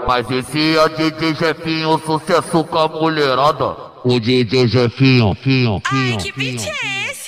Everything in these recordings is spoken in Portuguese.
Mas esse é DJ Jefinho, sucesso com a mulherada. O DJ Jefinho, Ai, que beat é esse?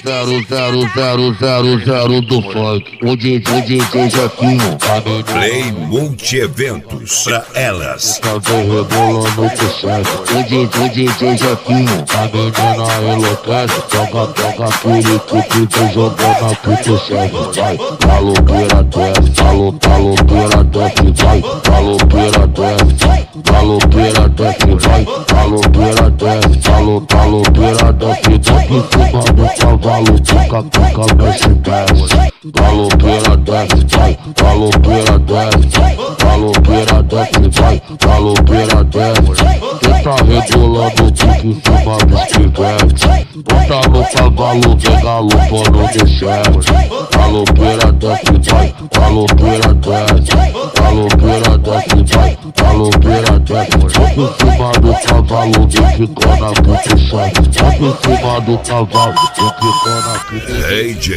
00000 do funk. O DJ Jefinho, Play Multi-Eventos pra elas. tá rebolando o chefe. O DJ Jefinho, a menina enlouquece. Toca perico, fica jogando aqui pro chefe. Vai, maloqueira desce, maloqueira desce, vai. Maloqueira desce, maloqueira desce, vai. Maloqueira desce, maloqueira desce. Desce em cima do cavalo, fica, mexe, desce. Maloqueira desce, vai. Maloqueira desce, maloqueira desce, vai. Maloqueira desce. Cê tá rebolando, fica em cima dos pivetes. Bota no cavalo, vem galopando de chefe. Maloqueira desce, vai. Maloqueira desce, maloqueira desce, vai. Maloqueira desce. Bota em cima do cavalo, vem ficando aqui pro chefe. Bota em cima do cavalo, vem ficando aqui pro chefe. DJ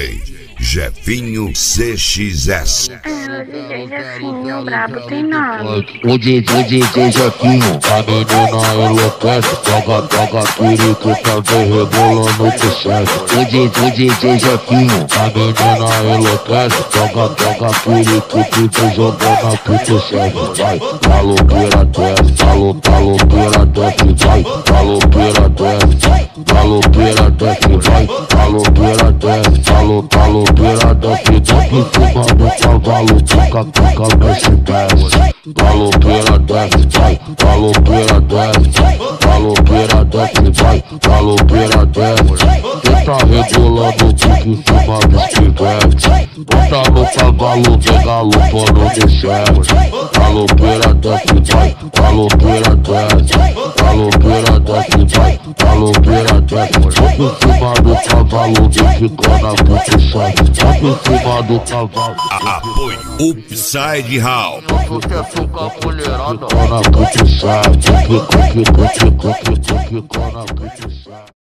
Jefinho CXS. O DJ Jefinho, brabo, tem nome. O DJ Jefinho, a menina enlouquece. Toca perico, também rebolando pro chefe. O DJ Jefinho, a menina enlouquece. Toca perico, fica jogando aqui pro chefe. Vai, maloqueira desce, maloqueira desce, vai. Maloqueira desce, maloqueira desce, vai. Maloqueira desce, maloqueira desce. Desce em cima do cavalo, fica, mexe, desce. Maloqueira desce, vai. Maloqueira desce, maloqueira desce, vai. Maloqueira desce. Cê tá rebolando, fica em cima dos pivetes. Bota no cavalo, vem galopando de chefe. Maloqueira desce, vai. Maloqueira desce, maloqueira desce, vai. Maloqueira desce. Bota em cima do cavalo, vem ficando aqui pro chefe. Bota em cima do cavalo. Apoio Upside House. Sucesso com a mulherada. Ficando aqui pro chefe. Ficando aqui pro chefe.